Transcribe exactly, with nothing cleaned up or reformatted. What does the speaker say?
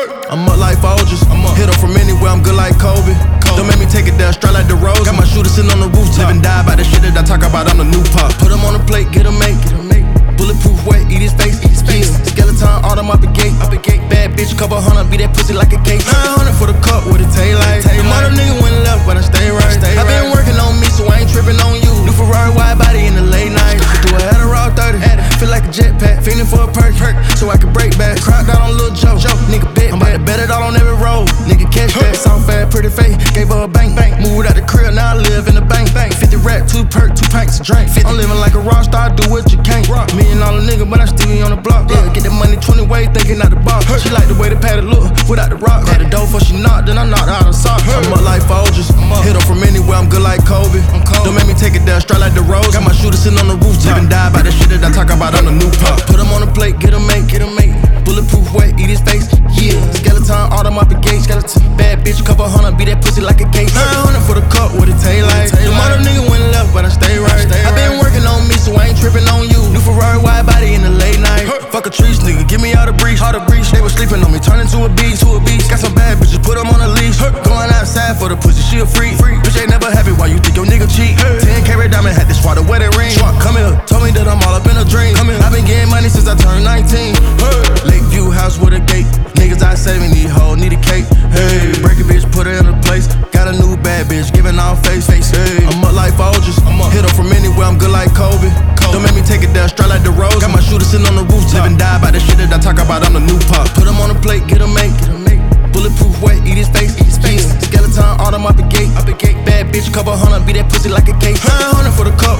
I'm up like Folgers. I'm up. Hit her from anywhere, I'm good like Kobe. Kobe. Don't make me take it down straight like the rose. Got my shooter sitting on the rooftop. Live and die by the shit that I talk about, I'm the new pop. Put him on the plate, get him make, get him make. Bulletproof wet, eat his face, eat his face. Yeah. Skeleton, all them up the gate, up the gate. Bad bitch, couple hundred, beat that pussy like a cake. nine hundred for the cup with a tail light. Them other nigga went left, but I stay right. Stay I been right. working on me, so I ain't tripping on you. New Ferrari wide body in the late night. Do a head of raw thirty, feel like a jetpack, feeling for a perk, so I can break back. Crocked out on Lil Joe, Joe. Nigga bet, I'm about to bet it all on every road. Nigga catch that, soft fat, pretty face, gave her a bank, bank. Moved out the crib, now I live in the bank, bank. fifty rap, two perk, two pints of drink. I'm living like a rock star, do what you can't. Million dollar nigga, but I still be on the block. Yeah, get that money twenty ways, thinking out the box. She like the way the patty look, without the rock. Had the dough before she knocked, then I knocked out her sock. I'm up like Folgers, hit her from anywhere, I'm good like Kobe. Don't make me take it down straight like the rose. Got my shooter sitting on the rooftop. Live and die by the shit that I talk about, I'm the new pop. Put him on the plate, get him make, get him make. Bulletproof wet, eat his face, yeah. Skeleton, all them up the gate. Skeleton, bad bitch, couple hundred, beat that pussy like a cake. nine hundred for the cup with a tail light. Them other nigga went left, but I stay right. I been working on me, so I ain't tripping on you. New Ferrari wide body in the late night. Fuck a trees, nigga, give me all the breeze, all the breeze. They was sleeping on me, turn into a beast, to a beast. Got some bad bitches, put them on a leash. Going outside for the pussy, she a freak. Bitch ain't never happy, why you think your nigga cheat? ten carat diamond, had this water wedding ring. Come here, told me that I'm all up in a dream. Come here, I been getting money since I turned nineteen. Lakeview house with a gate. Niggas I saving these hoes, need a cake. Hey, break a bitch, put her in a place. Got a new bad bitch, giving all face. face. Hey, I'm up like Folgers. I'm up. Hit her from anywhere, I'm good like Kobe. Kobe. Don't make me take it down straight like the rose. Got my shooter sitting on the rooftop. Live and die by the shit that I talk about, I'm the new pop. Put him on the plate, get him make, get him make. Bulletproof wet, eat his face, eat his face. Yeah. Skeleton, all them up the gate, up the gate. Bad bitch, couple hundred, beat that pussy like a cake. nine hundred for the cup